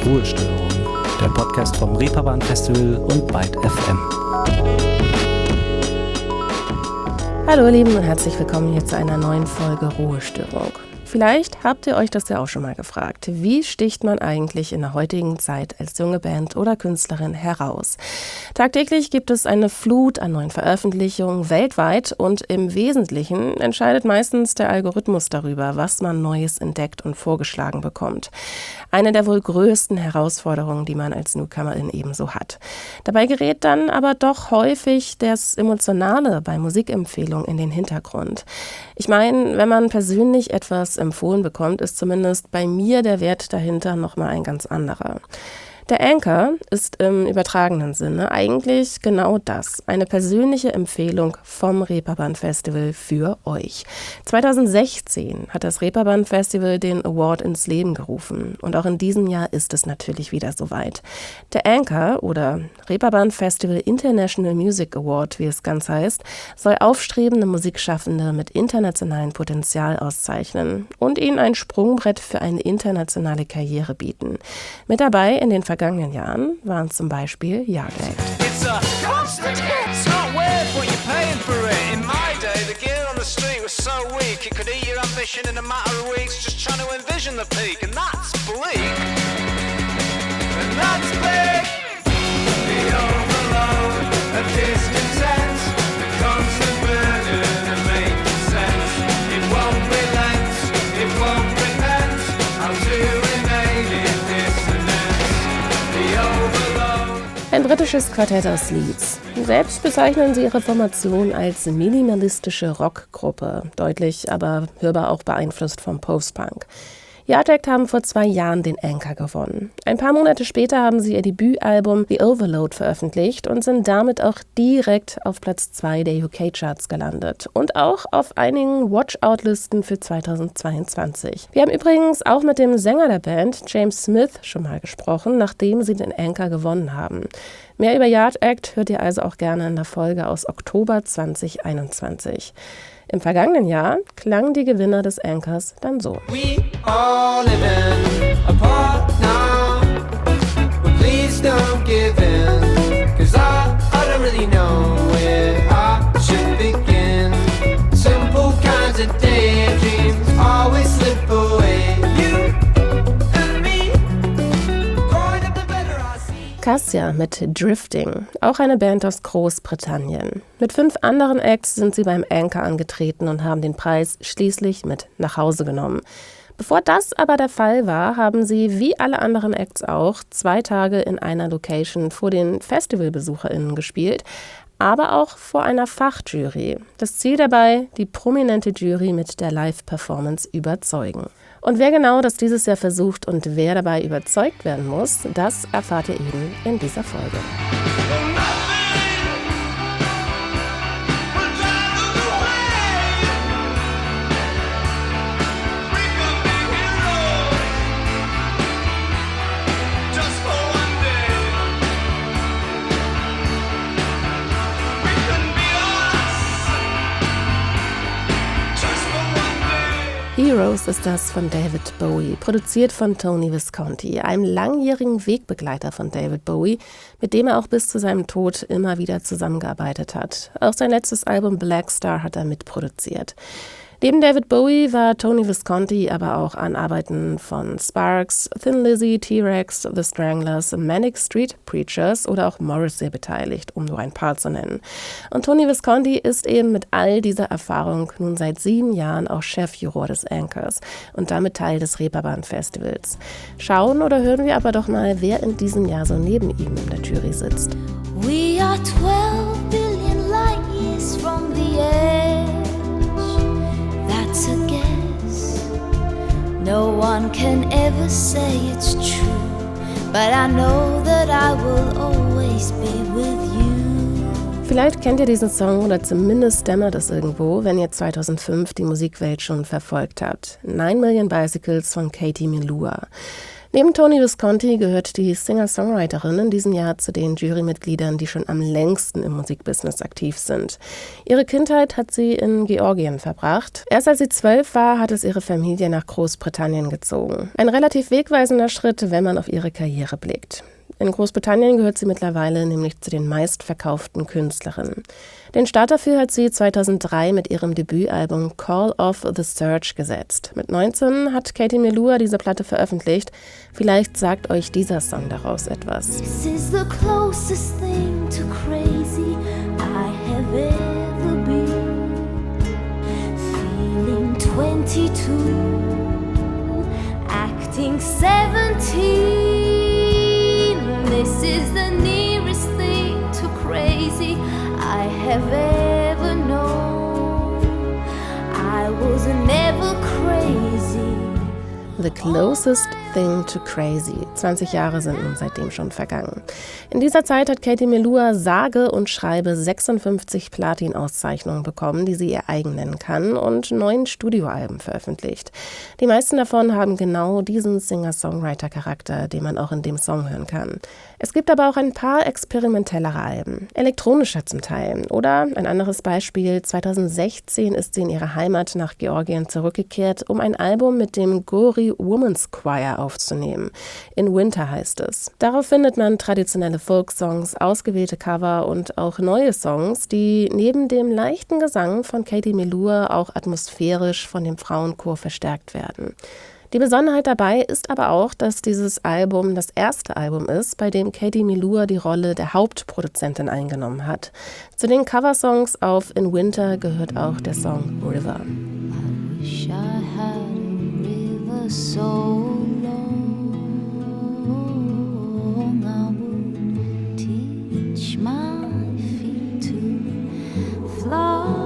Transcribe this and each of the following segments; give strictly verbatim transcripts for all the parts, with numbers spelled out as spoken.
Ruhestörung, der Podcast vom Reeperbahn Festival und Byte F M. Hallo ihr Lieben und herzlich willkommen hier zu einer neuen Folge Ruhestörung. Vielleicht habt ihr euch das ja auch schon mal gefragt. Wie sticht man eigentlich in der heutigen Zeit als junge Band oder Künstlerin heraus? Tagtäglich gibt es eine Flut an neuen Veröffentlichungen weltweit und im Wesentlichen entscheidet meistens der Algorithmus darüber, was man Neues entdeckt und vorgeschlagen bekommt. Eine der wohl größten Herausforderungen, die man als Newcomerin ebenso hat. Dabei gerät dann aber doch häufig das Emotionale bei Musikempfehlungen in den Hintergrund. Ich meine, wenn man persönlich etwas empfohlen bekommt, ist zumindest bei mir der Wert dahinter nochmal ein ganz anderer. Der Anchor ist im übertragenen Sinne eigentlich genau das, eine persönliche Empfehlung vom Reeperbahn Festival für euch. zweitausendsechzehn hat das Reeperbahn Festival den Award ins Leben gerufen und auch in diesem Jahr ist es natürlich wieder soweit. Der Anchor oder Reeperbahn Festival International Music Award, wie es ganz heißt, soll aufstrebende Musikschaffende mit internationalem Potenzial auszeichnen und ihnen ein Sprungbrett für eine internationale Karriere bieten. Mit dabei in den vergangenen Jahren waren zum Beispiel Yard Act. It's a constant hit, it's not worth what you're paying for it. In my day, the gear on the street was so weak, it could eat your ambition in a matter of weeks, just trying to envision the peak, and that's bleak. And that's big. The overload of discontent, the constant burden of making sense. It won't relent, it won't repent, how to remain in dissonance. Ein britisches Quartett aus Leeds. Selbst bezeichnen sie ihre Formation als minimalistische Rockgruppe, deutlich, aber hörbar auch beeinflusst vom Post-Punk. Yard Act haben vor zwei Jahren den Anchor gewonnen. Ein paar Monate später haben sie ihr Debütalbum The Overload veröffentlicht und sind damit auch direkt auf Platz zwei der U K-Charts gelandet und auch auf einigen Watch-Out-Listen für zweitausendzweiundzwanzig. Wir haben übrigens auch mit dem Sänger der Band, James Smith, schon mal gesprochen, nachdem sie den Anchor gewonnen haben. Mehr über Yard Act hört ihr also auch gerne in der Folge aus Oktober zweitausendeinundzwanzig. Im vergangenen Jahr klangen die Gewinner des Anchors dann so. We all living apart now, but please don't give in, 'cause I, I don't really know where I should begin. Simple kinds of daydreams always slip away. You and me, growing up the better I see. Cassia mit Drifting, auch eine Band aus Großbritannien. Mit fünf anderen Acts sind sie beim Anchor angetreten und haben den Preis schließlich mit nach Hause genommen. Bevor das aber der Fall war, haben sie, wie alle anderen Acts auch, zwei Tage in einer Location vor den FestivalbesucherInnen gespielt, aber auch vor einer Fachjury. Das Ziel dabei, die prominente Jury mit der Live-Performance überzeugen. Und wer genau das dieses Jahr versucht und wer dabei überzeugt werden muss, das erfahrt ihr eben in dieser Folge. Heroes ist das von David Bowie, produziert von Tony Visconti, einem langjährigen Wegbegleiter von David Bowie, mit dem er auch bis zu seinem Tod immer wieder zusammengearbeitet hat. Auch sein letztes Album Black Star hat er mitproduziert. Neben David Bowie war Tony Visconti aber auch an Arbeiten von Sparks, Thin Lizzy, T-Rex, The Stranglers, Manic Street Preachers oder auch Morrissey beteiligt, um nur ein paar zu nennen. Und Tony Visconti ist eben mit all dieser Erfahrung nun seit sieben Jahren auch Chefjuror des Anchors und damit Teil des Reeperbahn Festivals. Schauen oder hören wir aber doch mal, wer in diesem Jahr so neben ihm in der Jury sitzt. We are twelve billion light years from the edge. That's a guess. No one can ever say it's true, but I know that I will always be with you. Vielleicht kennt ihr diesen Song oder zumindest dämmert es irgendwo, wenn ihr zweitausendfünf die Musikwelt schon verfolgt habt. Nine Million Bicycles von Katie Melua. Neben Tony Visconti gehört die Singer-Songwriterin in diesem Jahr zu den Jurymitgliedern, die schon am längsten im Musikbusiness aktiv sind. Ihre Kindheit hat sie in Georgien verbracht. Erst als sie zwölf war, hat es ihre Familie nach Großbritannien gezogen. Ein relativ wegweisender Schritt, wenn man auf ihre Karriere blickt. In Großbritannien gehört sie mittlerweile nämlich zu den meistverkauften Künstlerinnen. Den Start dafür hat sie zweitausenddrei mit ihrem Debütalbum Call of the Search gesetzt. Mit neunzehn hat Katie Melua diese Platte veröffentlicht. Vielleicht sagt euch dieser Song daraus etwas. This is the closest thing to crazy I have ever been. Feeling twenty-two, acting seventeen. This is the nearest thing to crazy I have ever known. I was never crazy. The closest thing to crazy. zwanzig Jahre sind nun seitdem schon vergangen. In dieser Zeit hat Katie Melua sage und schreibe sechsundfünfzig Platin-Auszeichnungen bekommen, die sie ihr eigen nennen kann, und neun Studioalben veröffentlicht. Die meisten davon haben genau diesen Singer-Songwriter-Charakter, den man auch in dem Song hören kann. Es gibt aber auch ein paar experimentellere Alben, elektronischer zum Teil. Oder ein anderes Beispiel, zweitausendsechzehn ist sie in ihre Heimat nach Georgien zurückgekehrt, um ein Album mit dem Gori Women's Choir aufzunehmen. In Winter heißt es. Darauf findet man traditionelle Folksongs, ausgewählte Cover und auch neue Songs, die neben dem leichten Gesang von Katie Melua auch atmosphärisch von dem Frauenchor verstärkt werden. Die Besonderheit dabei ist aber auch, dass dieses Album das erste Album ist, bei dem Katie Melua die Rolle der Hauptproduzentin eingenommen hat. Zu den Coversongs auf In Winter gehört auch der Song River. I wish I had a river so long I would teach my feet to fly.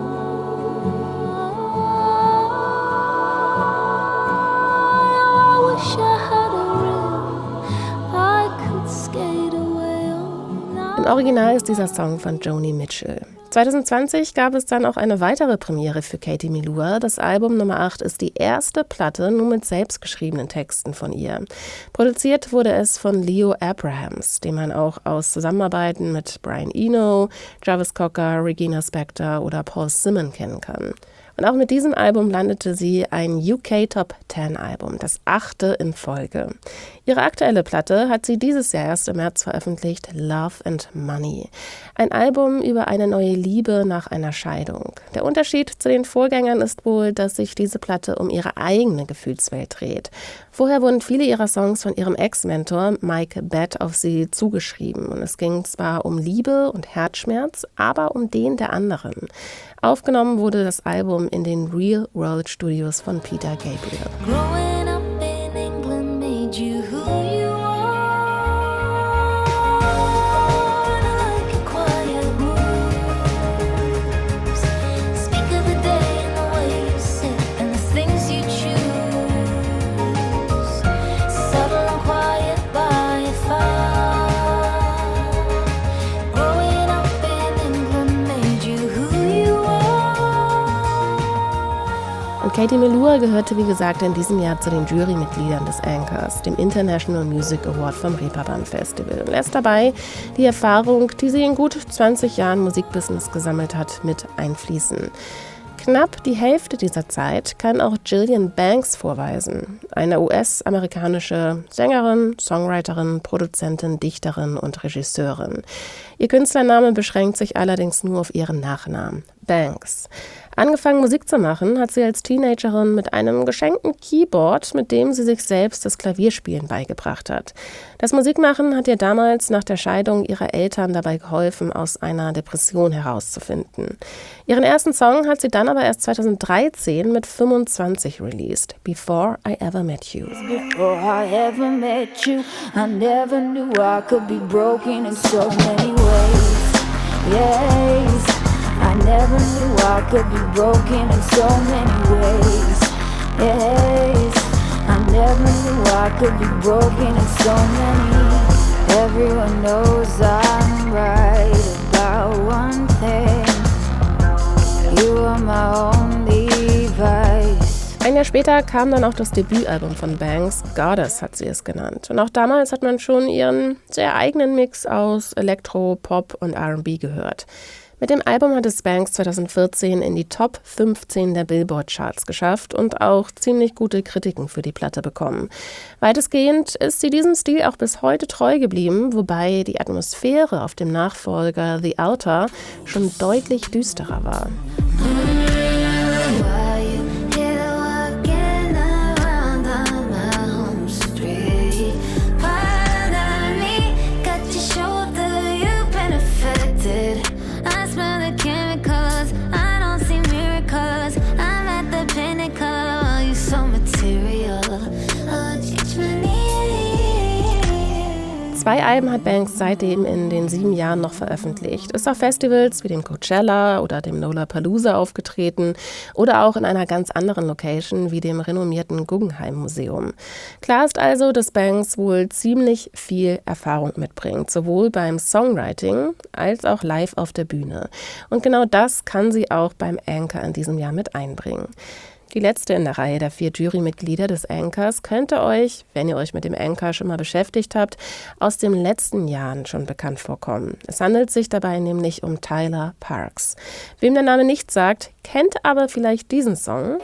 Im Original ist dieser Song von Joni Mitchell. zweitausendzwanzig gab es dann auch eine weitere Premiere für Katie Melua. Das Album Nummer acht ist die erste Platte nur mit selbstgeschriebenen Texten von ihr. Produziert wurde es von Leo Abrahams, den man auch aus Zusammenarbeiten mit Brian Eno, Jarvis Cocker, Regina Spektor oder Paul Simon kennen kann. Und auch mit diesem Album landete sie ein U K Top zehn Album, das achte in Folge. Ihre aktuelle Platte hat sie dieses Jahr erst im März veröffentlicht, Love and Money. Ein Album über eine neue Liebe nach einer Scheidung. Der Unterschied zu den Vorgängern ist wohl, dass sich diese Platte um ihre eigene Gefühlswelt dreht. Vorher wurden viele ihrer Songs von ihrem Ex-Mentor Mike Batt auf sie zugeschrieben. Und es ging zwar um Liebe und Herzschmerz, aber um den der anderen. Aufgenommen wurde das Album in den Real World Studios von Peter Gabriel. Growing up in England made you who you are. Like a quiet moves. Speak of the day and the way you sit and the things you choose. Subtle and quiet by a fire. Growing up in England made you who you are. Und Katie Melua gehörte, wie gesagt, in diesem Jahr zu den Jurymitgliedern des Anchors, dem International Music Award vom Reeperbahn Festival. Und lässt dabei die Erfahrung, die sie in gut zwanzig Jahren Musikbusiness gesammelt hat, mit einfließen. Knapp die Hälfte dieser Zeit kann auch Jillian Banks vorweisen, eine U S-amerikanische Sängerin, Songwriterin, Produzentin, Dichterin und Regisseurin. Ihr Künstlername beschränkt sich allerdings nur auf ihren Nachnamen, Banks. Angefangen Musik zu machen hat sie als Teenagerin mit einem geschenkten Keyboard, mit dem sie sich selbst das Klavierspielen beigebracht hat. Das Musikmachen hat ihr damals nach der Scheidung ihrer Eltern dabei geholfen, aus einer Depression herauszufinden. Ihren ersten Song hat sie dann aber erst zweitausenddreizehn mit fünfundzwanzig released, Before I Ever Met You. Before I ever met you, I never knew I could be broken in so many ways. Yes, I never knew I could be broken in so many ways. Yes, I never knew I could be broken in so many. Everyone knows I'm right about one thing. You are my only vice. Ein Jahr später kam dann auch das Debütalbum von Banks, Goddess hat sie es genannt. Und auch damals hat man schon ihren sehr eigenen Mix aus Elektro, Pop und R and B gehört. Mit dem Album hat es Banks zweitausendvierzehn in die Top fünfzehn der Billboard-Charts geschafft und auch ziemlich gute Kritiken für die Platte bekommen. Weitestgehend ist sie diesem Stil auch bis heute treu geblieben, wobei die Atmosphäre auf dem Nachfolger The Altar schon deutlich düsterer war. Zwei Alben hat Banks seitdem in den sieben Jahren noch veröffentlicht. Ist auf Festivals wie dem Coachella oder dem Lollapalooza aufgetreten oder auch in einer ganz anderen Location wie dem renommierten Guggenheim Museum. Klar ist also, dass Banks wohl ziemlich viel Erfahrung mitbringt, sowohl beim Songwriting als auch live auf der Bühne. Und genau das kann sie auch beim Anchor in diesem Jahr mit einbringen. Die letzte in der Reihe der vier Jurymitglieder des Anchors könnte euch, wenn ihr euch mit dem Anchor schon mal beschäftigt habt, aus den letzten Jahren schon bekannt vorkommen. Es handelt sich dabei nämlich um Tyler Parks. Wem der Name nichts sagt, kennt aber vielleicht diesen Song.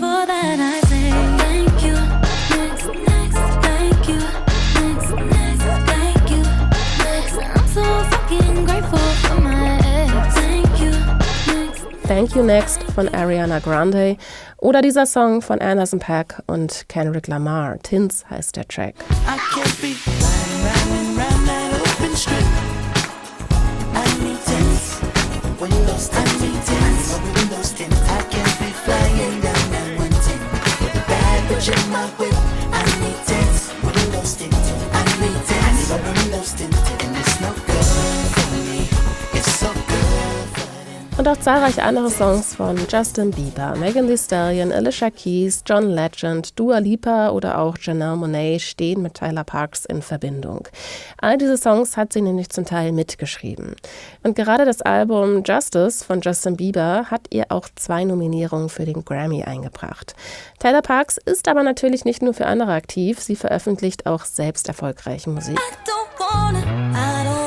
Thank You Next von Ariana Grande oder dieser Song von Anderson .Paak und Kendrick Lamar. Tints heißt der Track. Und auch zahlreiche andere Songs von Justin Bieber, Megan Thee Stallion, Alicia Keys, John Legend, Dua Lipa oder auch Janelle Monáe stehen mit Tyler Parks in Verbindung. All diese Songs hat sie nämlich zum Teil mitgeschrieben. Und gerade das Album Justice von Justin Bieber hat ihr auch zwei Nominierungen für den Grammy eingebracht. Tyler Parks ist aber natürlich nicht nur für andere aktiv, sie veröffentlicht auch selbst erfolgreiche Musik. I don't wanna, I don't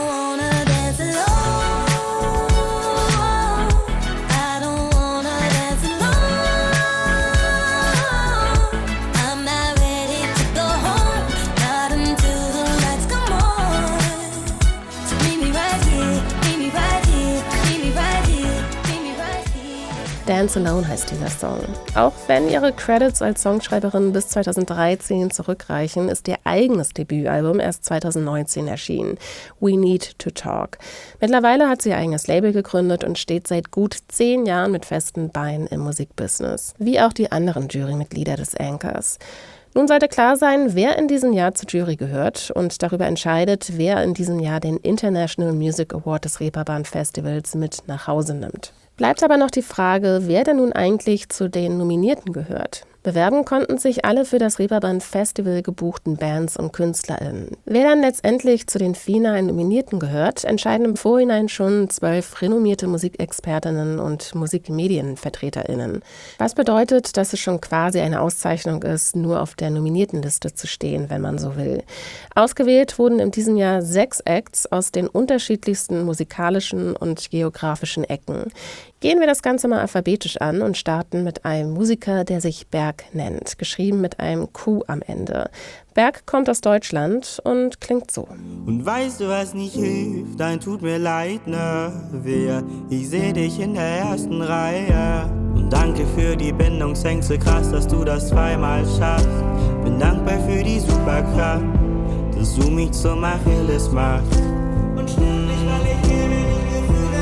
Dance Alone heißt dieser Song. Auch wenn ihre Credits als Songschreiberin bis zweitausenddreizehn zurückreichen, ist ihr eigenes Debütalbum erst zweitausendneunzehn erschienen. We Need to Talk. Mittlerweile hat sie ihr eigenes Label gegründet und steht seit gut zehn Jahren mit festen Beinen im Musikbusiness. Wie auch die anderen Jurymitglieder des Anchors. Nun sollte klar sein, wer in diesem Jahr zur Jury gehört und darüber entscheidet, wer in diesem Jahr den International Music Award des Reeperbahn Festivals mit nach Hause nimmt. Bleibt aber noch die Frage, wer denn nun eigentlich zu den Nominierten gehört. Bewerben konnten sich alle für das Reeperbahn Festival gebuchten Bands und KünstlerInnen. Wer dann letztendlich zu den finalen Nominierten gehört, entscheiden im Vorhinein schon zwölf renommierte Musikexpertinnen und Musikmedienvertreterinnen. Was bedeutet, dass es schon quasi eine Auszeichnung ist, nur auf der Nominiertenliste zu stehen, wenn man so will. Ausgewählt wurden in diesem Jahr sechs Acts aus den unterschiedlichsten musikalischen und geografischen Ecken. Gehen wir das Ganze mal alphabetisch an und starten mit einem Musiker, der sich Berg nennt, geschrieben mit einem Q am Ende. Berg kommt aus Deutschland und klingt so. Und weißt du, was nicht hilft? Dein tut mir leid, ne? Wer? Ich seh dich in der ersten Reihe. Und danke für die Bindungsängste, krass, dass du das zweimal schaffst. Bin dankbar für die Superkraft, dass du mich zum Achilles machst. Und stimmt nicht, weil ich hier bin, die Gefühle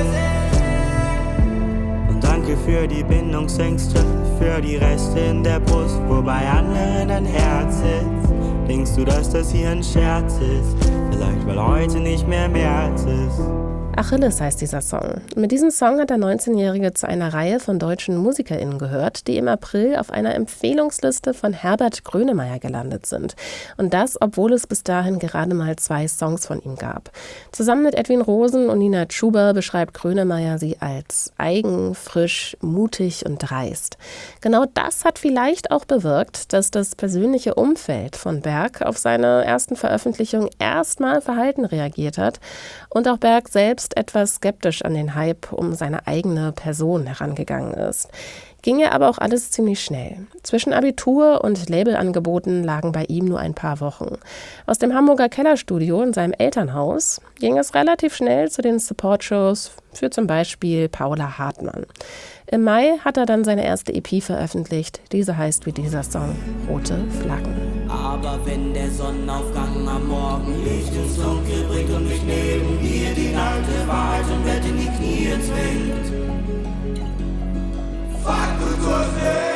sehen. Und danke für die Bindungsängste, für die Reste in der Brust, wo bei anderen ein Herz sitzt. Denkst du, dass das hier ein Scherz ist? Vielleicht, weil heute nicht mehr März ist. Achilles heißt dieser Song. Mit diesem Song hat der neunzehnjährige zu einer Reihe von deutschen MusikerInnen gehört, die im April auf einer Empfehlungsliste von Herbert Grönemeyer gelandet sind. Und das, obwohl es bis dahin gerade mal zwei Songs von ihm gab. Zusammen mit Edwin Rosen und Nina Chuba beschreibt Grönemeyer sie als eigen, frisch, mutig und dreist. Genau das hat vielleicht auch bewirkt, dass das persönliche Umfeld von Berg auf seine ersten Veröffentlichungen erstmal verhalten reagiert hat und auch Berg selbst etwas skeptisch an den Hype um seine eigene Person herangegangen ist. Ging ja aber auch alles ziemlich schnell. Zwischen Abitur und Labelangeboten lagen bei ihm nur ein paar Wochen. Aus dem Hamburger Kellerstudio in seinem Elternhaus ging es relativ schnell zu den Support-Shows für zum Beispiel Paula Hartmann. Im Mai hat er dann seine erste E P veröffentlicht. Diese heißt wie dieser Song Rote Flaggen. Aber wenn der Sonnenaufgang am Morgen Licht ins Dunkel bringt und mich neben dir die nackte Wahrheit im Bett in die Knie zwingt. Fuck the good.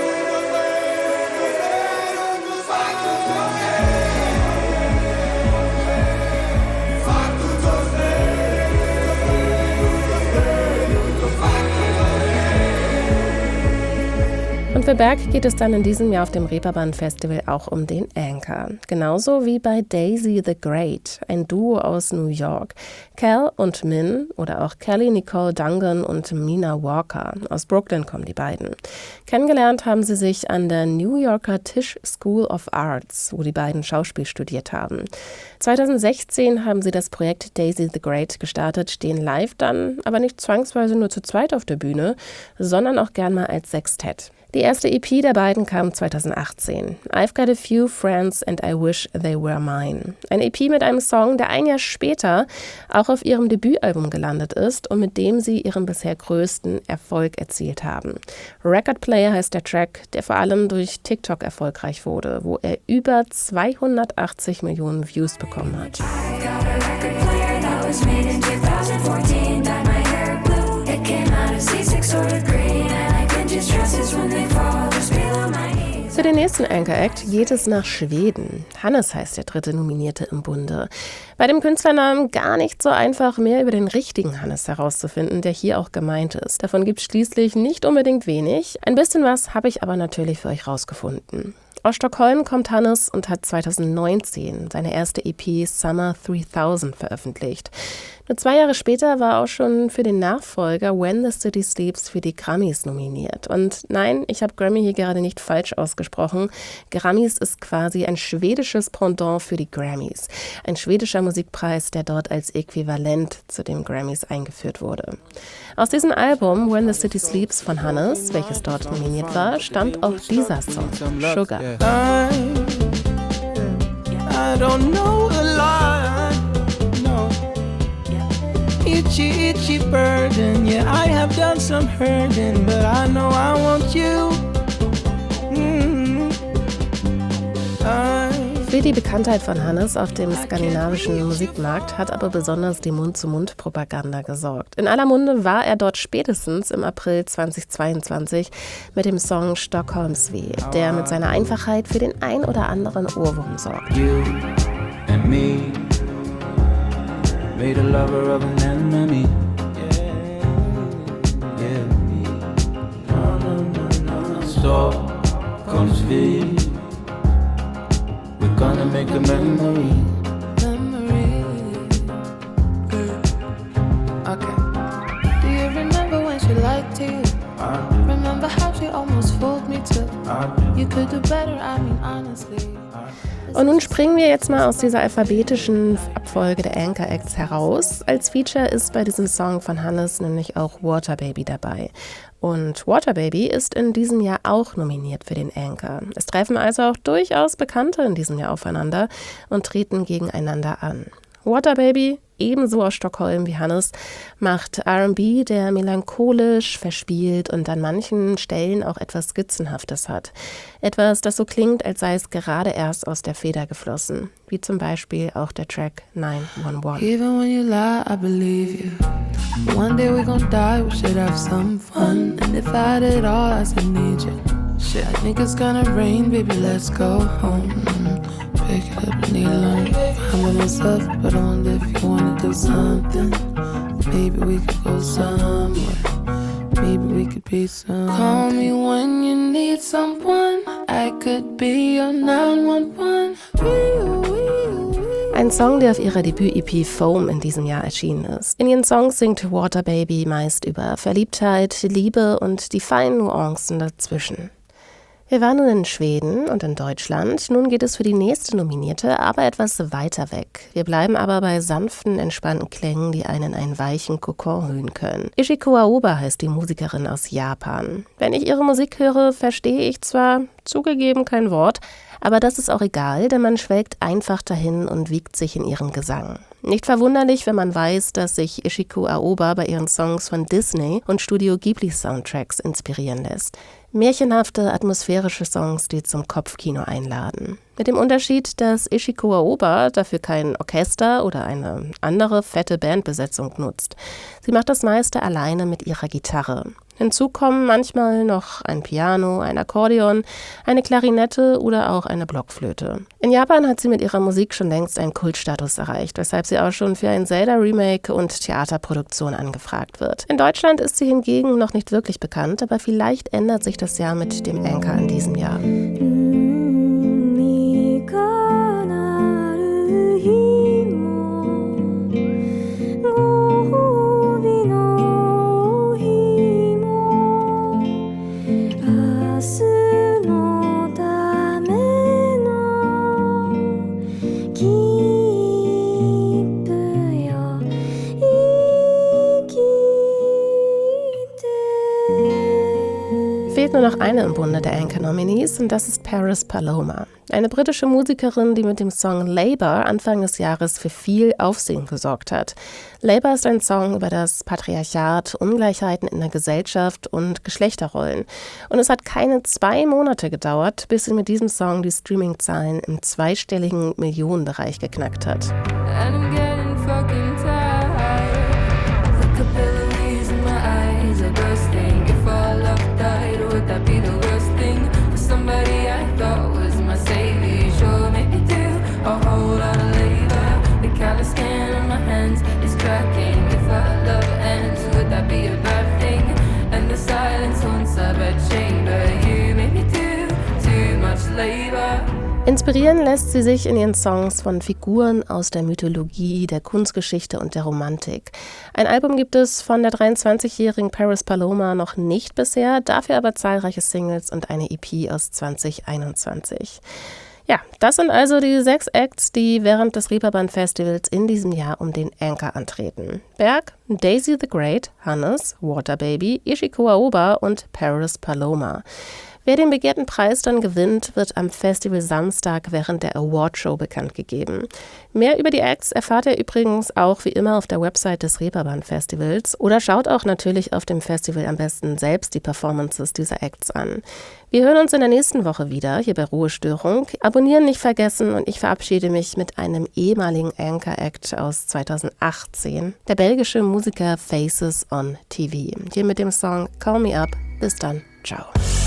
Und für Berg geht es dann in diesem Jahr auf dem Reeperbahn Festival auch um den Anchor. Genauso wie bei Daisy the Great, ein Duo aus New York. Cal und Min oder auch Kelly Nicole Dungan und Mina Walker. Aus Brooklyn kommen die beiden. Kennengelernt haben sie sich an der New Yorker Tisch School of Arts, wo die beiden Schauspiel studiert haben. zweitausendsechzehn haben sie das Projekt Daisy the Great gestartet, stehen live dann aber nicht zwangsweise nur zu zweit auf der Bühne, sondern auch gern mal als Sextett. Die erste E P der beiden kam zweitausendachtzehn. I've Got a Few Friends and I Wish They Were Mine. Eine E P mit einem Song, der ein Jahr später auch auf ihrem Debütalbum gelandet ist und mit dem sie ihren bisher größten Erfolg erzielt haben. Record Player heißt der Track, der vor allem durch TikTok erfolgreich wurde, wo er über zweihundertachtzig Millionen Views bekommen hat. Für den nächsten Anchor-Act geht es nach Schweden. Hannes heißt der dritte Nominierte im Bunde. Bei dem Künstlernamen gar nicht so einfach, mehr über den richtigen Hannes herauszufinden, der hier auch gemeint ist. Davon gibt es schließlich nicht unbedingt wenig. Ein bisschen was habe ich aber natürlich für euch rausgefunden. Aus Stockholm kommt Hannes und hat zweitausendneunzehn seine erste E P Summer dreitausend veröffentlicht. Nur zwei Jahre später war er auch schon für den Nachfolger When the City Sleeps für die Grammys nominiert. Und nein, ich habe Grammy hier gerade nicht falsch ausgesprochen. Grammys ist quasi ein schwedisches Pendant für die Grammys. Ein schwedischer Musikpreis, der dort als Äquivalent zu den Grammys eingeführt wurde. Aus diesem Album When the City Sleeps von Hannes, welches dort nominiert war, stammt auch dieser Song, Sugar. I, I don't know a lie, no. Itchy, itchy burden, yeah, I have done some hurting, but I know I want you. Mm-hmm. I, Für die Bekanntheit von Hannes auf dem skandinavischen Musikmarkt hat aber besonders die Mund-zu-Mund-Propaganda gesorgt. In aller Munde war er dort spätestens im April zweitausendzweiundzwanzig mit dem Song Stockholmsvie, der mit seiner Einfachheit für den ein oder anderen Ohrwurm sorgt. You and me made a lover of an enemy. Yeah, yeah. No, no, no, no. Stockholmsvie. We're gonna make a memory. Memory. Okay. Do you remember when she liked you? I do. Remember how she almost fooled me too? I do. You could do better, I mean honestly. Und nun springen wir jetzt mal aus dieser alphabetischen Abfolge der Anchor Acts heraus. Als Feature ist bei diesem Song von Hannes nämlich auch Water Baby dabei. Und Water Baby ist in diesem Jahr auch nominiert für den Anchor. Es treffen also auch durchaus Bekannte in diesem Jahr aufeinander und treten gegeneinander an. Water Baby, ebenso aus Stockholm wie Hannes, macht R and B, der melancholisch, verspielt und an manchen Stellen auch etwas Skizzenhaftes hat. Etwas, das so klingt, als sei es gerade erst aus der Feder geflossen. Wie zum Beispiel auch der Track nine one one. Even when you lie, I believe you. One day we gon' die, we should have some fun. And if I had it all, I still need you. Shit, I think it's gonna rain, baby, let's go home. Pick it up and need alone. I'm by myself, but I wonder if you wanna do something. Maybe we could go somewhere. Maybe we could be some. Call me when you need someone. I could be your nine one one. Ein Song, der auf ihrer Debüt-E P Foam in diesem Jahr erschienen ist. In ihren Songs singt Water Baby meist über Verliebtheit, Liebe und die feinen Nuancen dazwischen. Wir waren nun in Schweden und in Deutschland. Nun geht es für die nächste Nominierte aber etwas weiter weg. Wir bleiben aber bei sanften, entspannten Klängen, die einen in einen weichen Kokon hüllen können. Ichiko Aoba heißt die Musikerin aus Japan. Wenn ich ihre Musik höre, verstehe ich zwar zugegeben kein Wort, aber das ist auch egal, denn man schwelgt einfach dahin und wiegt sich in ihren Gesang. Nicht verwunderlich, wenn man weiß, dass sich Ichiko Aoba bei ihren Songs von Disney und Studio Ghibli Soundtracks inspirieren lässt. Märchenhafte, atmosphärische Songs, die zum Kopfkino einladen. Mit dem Unterschied, dass Ichiko Aoba dafür kein Orchester oder eine andere fette Bandbesetzung nutzt. Sie macht das meiste alleine mit ihrer Gitarre. Hinzu kommen manchmal noch ein Piano, ein Akkordeon, eine Klarinette oder auch eine Blockflöte. In Japan hat sie mit ihrer Musik schon längst einen Kultstatus erreicht, weshalb sie auch schon für ein Zelda-Remake und Theaterproduktion angefragt wird. In Deutschland ist sie hingegen noch nicht wirklich bekannt, aber vielleicht ändert sich das ja mit dem Anchor in diesem Jahr. Fehlt nur noch eine im Bunde der Anchor-Nominees und das ist Paris Paloma. Eine britische Musikerin, die mit dem Song Labour Anfang des Jahres für viel Aufsehen gesorgt hat. Labour ist ein Song über das Patriarchat, Ungleichheiten in der Gesellschaft und Geschlechterrollen. Und es hat keine zwei Monate gedauert, bis sie mit diesem Song die Streaming-Zahlen im zweistelligen Millionenbereich geknackt hat. Would that be the worst thing for somebody I thought was my savior? Sure, maybe do a whole lot of labor. The callous skin on my hands is cracking. If our love ends, would that be a bad thing? And the silence haunts our bedchamber. You made me do too much labor. Inspirieren lässt sie sich in ihren Songs von Figuren aus der Mythologie, der Kunstgeschichte und der Romantik. Ein Album gibt es von der dreiundzwanzigjährigen Paris Paloma noch nicht bisher, dafür aber zahlreiche Singles und eine E P aus zwanzig einundzwanzig. Ja, das sind also die sechs Acts, die während des Reeperbahn Festivals in diesem Jahr um den Anchor antreten. Berg, Daisy the Great, Hannes, Water Baby, Ichiko Aoba und Paris Paloma. Wer den begehrten Preis dann gewinnt, wird am Festival Samstag während der Awardshow bekannt gegeben. Mehr über die Acts erfahrt ihr übrigens auch wie immer auf der Website des Reeperbahn Festivals oder schaut auch natürlich auf dem Festival am besten selbst die Performances dieser Acts an. Wir hören uns in der nächsten Woche wieder, hier bei Ruhestörung. Abonnieren nicht vergessen und ich verabschiede mich mit einem ehemaligen Anchor-Act aus zweitausendachtzehn, der belgische Musiker Faces on T V. Hier mit dem Song Call Me Up. Bis dann, ciao.